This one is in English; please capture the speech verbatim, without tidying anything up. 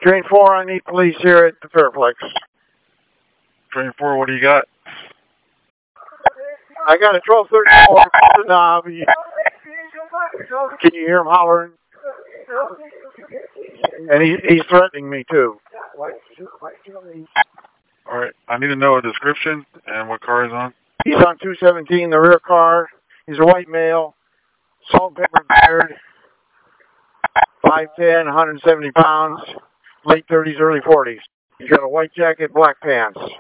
Train four, I need police here at the Fairplex. Train four, what do you got? I got a twelve thirty-four. Uh, can you hear him hollering? And he, he's threatening me too. Alright, I need to know a description and what car is on. He's on two seventeen, the rear car. He's a white male, salt and pepper beard, five ten, one hundred seventy pounds, late thirties, early forties. He's got a white jacket, black pants.